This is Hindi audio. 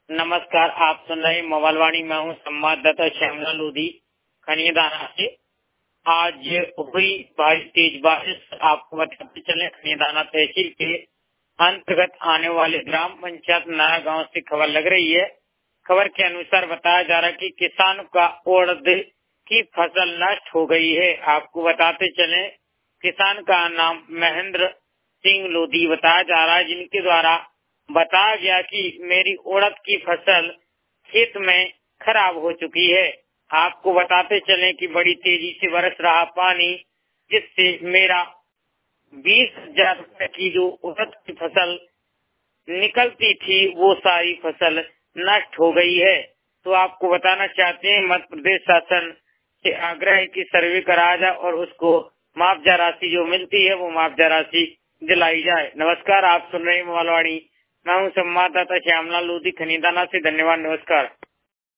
नमस्कार, आप सुन रहे मोबाइलवाणी। मैं हूँ संवाददाता श्यामला लोधी खनियादाना से। आज हुई भारी तेज बारिश। आपको बताते चले, खनियादाना तहसील के अंतर्गत आने वाले ग्राम पंचायत नया गांव से खबर लग रही है। खबर के अनुसार बताया जा रहा है कि किसान का उड़द की फसल नष्ट हो गई है। आपको बताते चले, किसान का नाम महेंद्र सिंह लोधी बताया जा रहा है, जिनके द्वारा बताया गया कि मेरी उड़द की फसल खेत में खराब हो चुकी है। आपको बताते चलें कि बड़ी तेजी से बरस रहा पानी, जिससे मेरा 20,000 रुपए की जो उड़द की फसल निकलती थी, वो सारी फसल नष्ट हो गई है। तो आपको बताना चाहते हैं, मध्य प्रदेश शासन से आग्रह है कि सर्वे कराया जाए और उसको मुआवजा राशि जो मिलती है वो मुआवजा राशि दिलाई जाए। नमस्कार, आप सुन रहे हैं मोबाइलवाणी। मैं हूँ संवाददाता श्यामला लोधी खनियादाना से। धन्यवाद, नमस्कार।